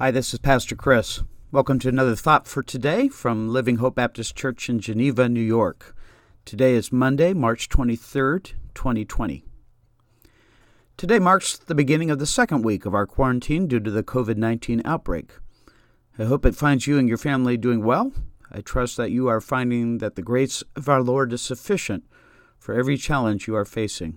Hi, this is Pastor Chris. Welcome to another Thought for Today from Living Hope Baptist Church in Geneva, New York. Today is Monday, March 23rd, 2020. Today marks the beginning of the second week of our quarantine due to the COVID-19 outbreak. I hope it finds you and your family doing well. I trust that you are finding that the grace of our Lord is sufficient for every challenge you are facing.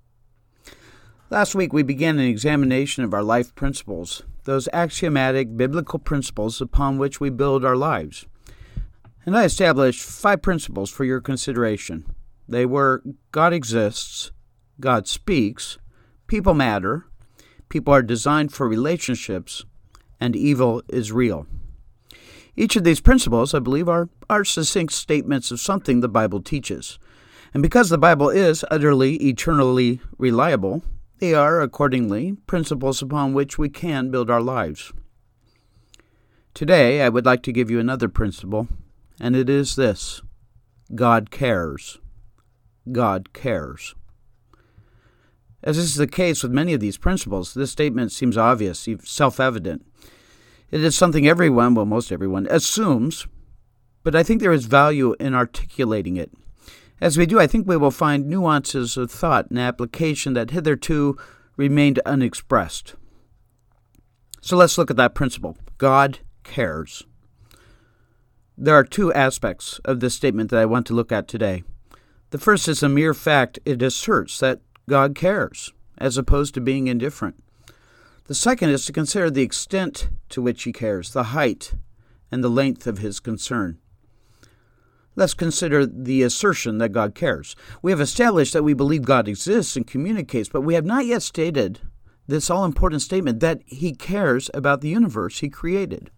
Last week we began an examination of our life principles, those axiomatic biblical principles upon which we build our lives. And I established 5 principles for your consideration. They were: God exists, God speaks, people matter, people are designed for relationships, and evil is real. Each of these principles, I believe, are succinct statements of something the Bible teaches. And because the Bible is utterly, eternally reliable, they are, accordingly, principles upon which we can build our lives. Today, I would like to give you another principle, and it is this: God cares. God cares. As is the case with many of these principles, this statement seems obvious, self-evident. It is something most everyone, assumes, but I think there is value in articulating it. As we do, I think we will find nuances of thought and application that hitherto remained unexpressed. So let's look at that principle. God cares. There are 2 aspects of this statement that I want to look at today. The first is a mere fact. It asserts that God cares, as opposed to being indifferent. The second is to consider the extent to which he cares, the height and the length of his concern. Let's consider the assertion that God cares. We have established that we believe God exists and communicates, but we have not yet stated this all-important statement that he cares about the universe he created.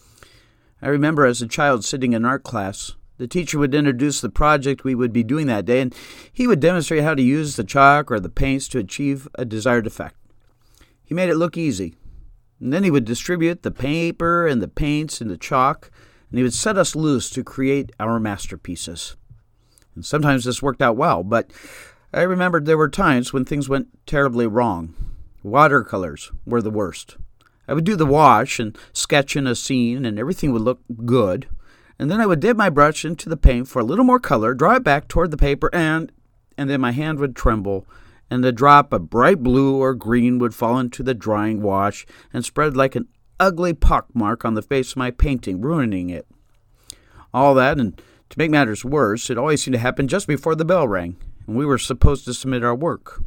I remember as a child sitting in art class, the teacher would introduce the project we would be doing that day, and he would demonstrate how to use the chalk or the paints to achieve a desired effect. He made it look easy, and then he would distribute the paper and the paints and the chalk, and he would set us loose to create our masterpieces. And sometimes this worked out well, but I remembered there were times when things went terribly wrong. Watercolors were the worst. I would do the wash and sketch in a scene, and everything would look good. And then I would dip my brush into the paint for a little more color, draw it back toward the paper, and then my hand would tremble, and a drop of bright blue or green would fall into the drying wash and spread like an ugly pockmark on the face of my painting, ruining it. All that, and to make matters worse, it always seemed to happen just before the bell rang, and we were supposed to submit our work.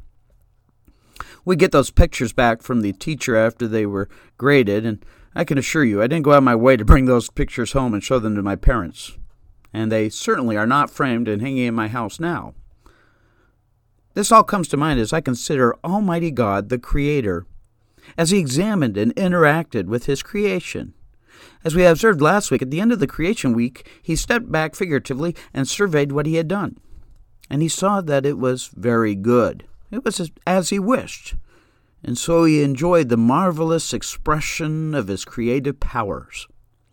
We'd get those pictures back from the teacher after they were graded, and I can assure you I didn't go out of my way to bring those pictures home and show them to my parents. And they certainly are not framed and hanging in my house now. This all comes to mind as I consider Almighty God, the Creator, as he examined and interacted with his creation. As we observed last week, at the end of the creation week, he stepped back figuratively and surveyed what he had done. And he saw that it was very good. It was as he wished. And so he enjoyed the marvelous expression of his creative powers.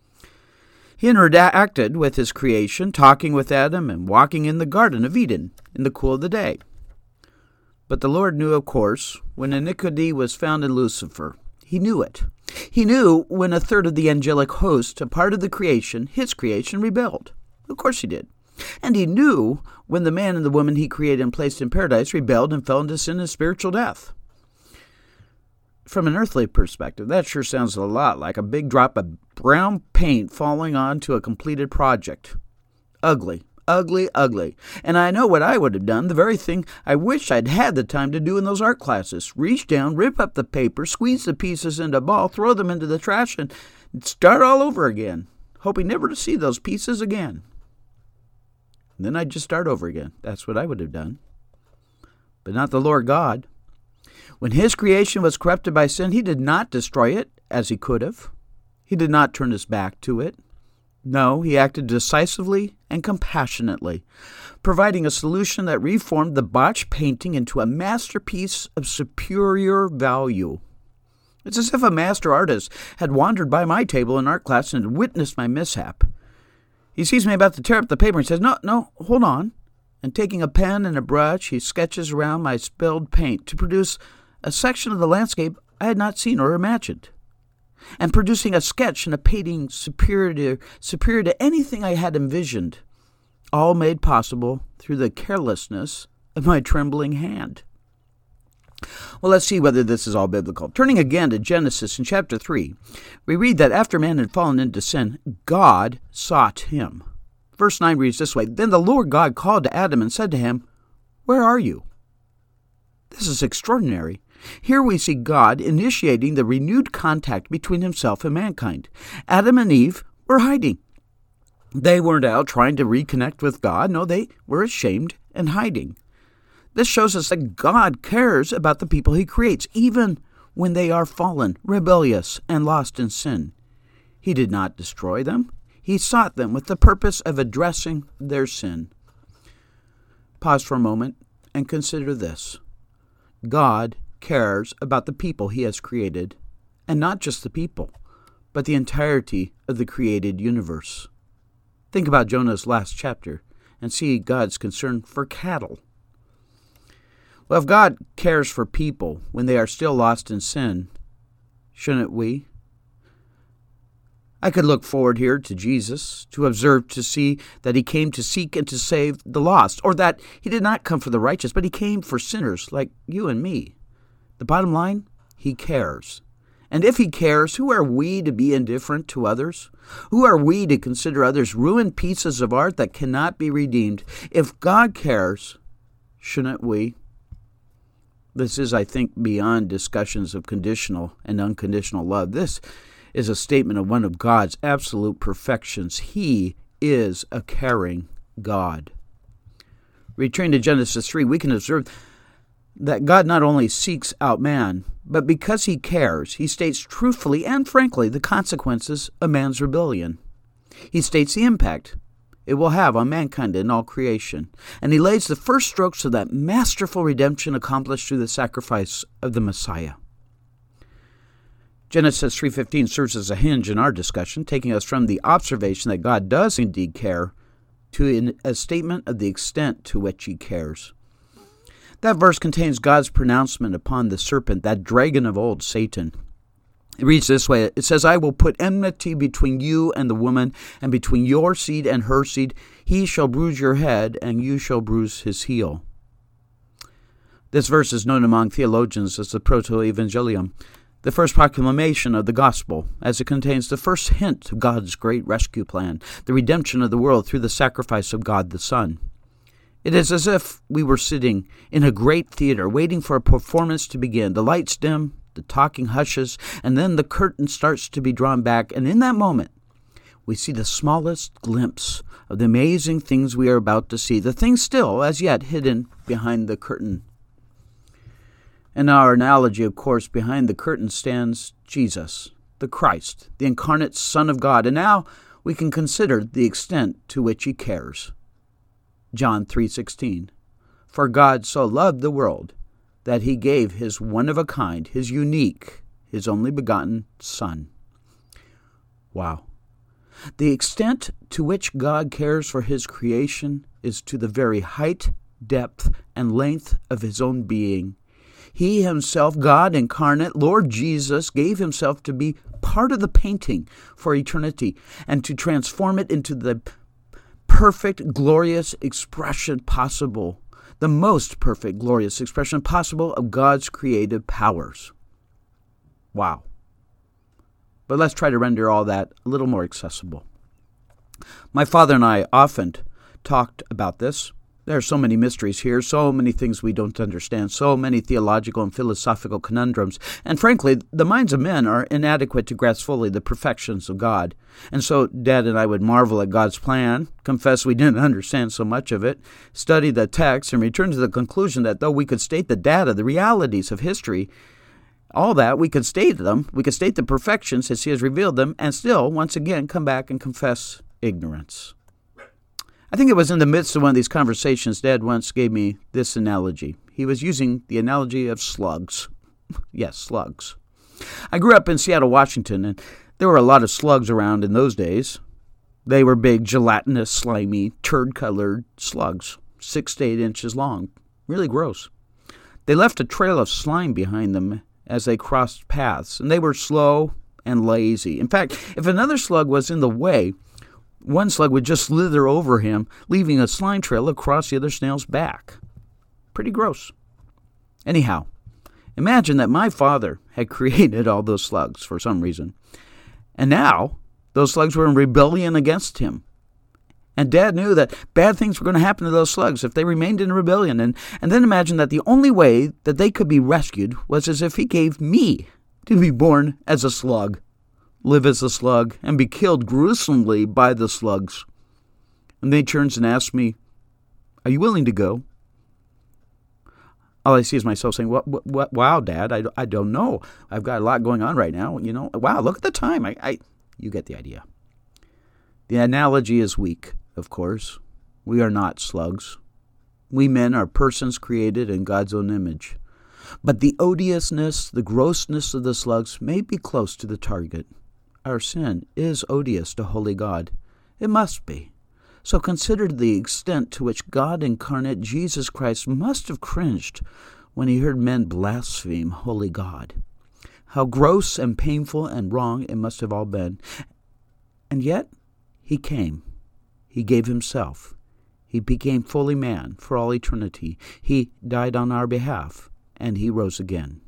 He interacted with his creation, talking with Adam and walking in the Garden of Eden in the cool of the day. But the Lord knew, of course, when iniquity was found in Lucifer. He knew it. He knew when a third of the angelic host, a part of the creation, his creation, rebelled. Of course he did. And he knew when the man and the woman he created and placed in paradise rebelled and fell into sin and spiritual death. From an earthly perspective, that sure sounds a lot like a big drop of brown paint falling onto a completed project. Ugly. Ugly, ugly. And I know what I would have done, the very thing I wish I'd had the time to do in those art classes. Reach down, rip up the paper, squeeze the pieces into a ball, throw them into the trash, and start all over again, hoping never to see those pieces again. And then I'd just start over again. That's what I would have done. But not the Lord God. When his creation was corrupted by sin, he did not destroy it as he could have. He did not turn his back to it. No, he acted decisively and compassionately, providing a solution that reformed the botched painting into a masterpiece of superior value. It's as if a master artist had wandered by my table in art class and had witnessed my mishap. He sees me about to tear up the paper and says, No, hold on. And taking a pen and a brush, he sketches around my spilled paint to produce a section of the landscape I had not seen or imagined. and producing a sketch and a painting superior to anything I had envisioned, all made possible through the carelessness of my trembling hand. Well, let's see whether this is all biblical. Turning again to Genesis in chapter 3, we read that after man had fallen into sin, God sought him. Verse 9 reads this way, "Then the Lord God called to Adam and said to him, 'Where are you?'" This is extraordinary. Here we see God initiating the renewed contact between himself and mankind. Adam and Eve were hiding. They weren't out trying to reconnect with God. No, they were ashamed and hiding. This shows us that God cares about the people he creates, even when they are fallen, rebellious, and lost in sin. He did not destroy them. He sought them with the purpose of addressing their sin. Pause for a moment and consider this. God cares about the people he has created, and not just the people, but the entirety of the created universe. Think about Jonah's last chapter and see God's concern for cattle. Well, if God cares for people when they are still lost in sin, shouldn't we? I could look forward here to Jesus, to observe, to see that he came to seek and to save the lost, or that he did not come for the righteous, but he came for sinners like you and me. The bottom line, he cares. And if he cares, who are we to be indifferent to others? Who are we to consider others ruined pieces of art that cannot be redeemed? If God cares, shouldn't we? This is, I think, beyond discussions of conditional and unconditional love. This is a statement of one of God's absolute perfections. He is a caring God. Returning to Genesis 3, we can observe that God not only seeks out man, but because he cares, he states truthfully and frankly the consequences of man's rebellion. He states the impact it will have on mankind and all creation, and he lays the first strokes of that masterful redemption accomplished through the sacrifice of the Messiah. Genesis 3:15 serves as a hinge in our discussion, taking us from the observation that God does indeed care to a statement of the extent to which he cares. That verse contains God's pronouncement upon the serpent, that dragon of old, Satan. It reads this way. It says, "I will put enmity between you and the woman, and between your seed and her seed. He shall bruise your head, and you shall bruise his heel." This verse is known among theologians as the Proto-Evangelium, the first proclamation of the gospel, as it contains the first hint of God's great rescue plan, the redemption of the world through the sacrifice of God the Son. It is as if we were sitting in a great theater waiting for a performance to begin. The lights dim, the talking hushes, and then the curtain starts to be drawn back, and in that moment, we see the smallest glimpse of the amazing things we are about to see, the things still as yet hidden behind the curtain. In our analogy, of course, behind the curtain stands Jesus, the Christ, the incarnate Son of God, and now we can consider the extent to which he cares. John 3:16, "For God so loved the world that he gave his one-of-a-kind, his unique, his only begotten Son." Wow. The extent to which God cares for his creation is to the very height, depth, and length of his own being. He himself, God incarnate, Lord Jesus, gave himself to be part of the painting for eternity and to transform it into the perfect, glorious expression possible, the most perfect, glorious expression possible of God's creative powers. Wow. But let's try to render all that a little more accessible. My father and I often talked about this. There are so many mysteries here, so many things we don't understand, so many theological and philosophical conundrums. And frankly, the minds of men are inadequate to grasp fully the perfections of God. And so Dad and I would marvel at God's plan, confess we didn't understand so much of it, study the text, and return to the conclusion that though we could state the data, the realities of history, all that, we could state them, we could state the perfections as he has revealed them, and still, once again, come back and confess ignorance. I think it was in the midst of one of these conversations Dad once gave me this analogy. He was using the analogy of slugs. Yes, slugs. I grew up in Seattle, Washington, and there were a lot of slugs around in those days. They were big, gelatinous, slimy, turd-colored slugs, 6 to 8 inches long. Really gross. They left a trail of slime behind them as they crossed paths, and they were slow and lazy. In fact, if another slug was in the way, one slug would just slither over him, leaving a slime trail across the other snail's back. Pretty gross. Anyhow, imagine that my father had created all those slugs for some reason, and now those slugs were in rebellion against him. And Dad knew that bad things were going to happen to those slugs if they remained in rebellion. And then imagine that the only way that they could be rescued was as if he gave me to be born as a slug, live as a slug, and be killed gruesomely by the slugs. And then he turns and asks me, "Are you willing to go?" All I see is myself saying, "What? Wow, Dad, I don't know. I've got a lot going on right now. Wow, look at the time. You get the idea." The analogy is weak, of course. We are not slugs. We men are persons created in God's own image. But the odiousness, the grossness of the slugs may be close to the target. Our sin is odious to holy God. It must be. So consider the extent to which God incarnate Jesus Christ must have cringed when he heard men blaspheme holy God. How gross and painful and wrong it must have all been. And yet, he came. He gave himself. He became fully man for all eternity. He died on our behalf, and he rose again.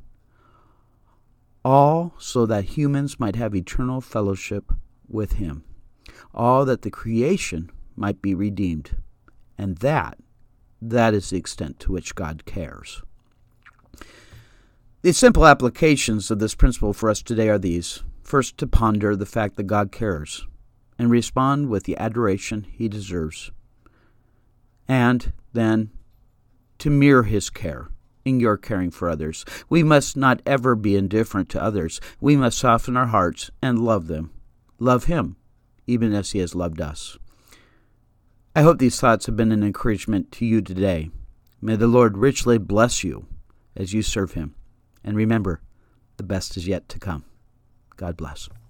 All so that humans might have eternal fellowship with him. All that the creation might be redeemed. And that is the extent to which God cares. The simple applications of this principle for us today are these. First, to ponder the fact that God cares and respond with the adoration he deserves. And then to mirror his care in your caring for others. We must not ever be indifferent to others. We must soften our hearts and love them. Love him, even as he has loved us. I hope these thoughts have been an encouragement to you today. May the Lord richly bless you as you serve him. And remember, the best is yet to come. God bless.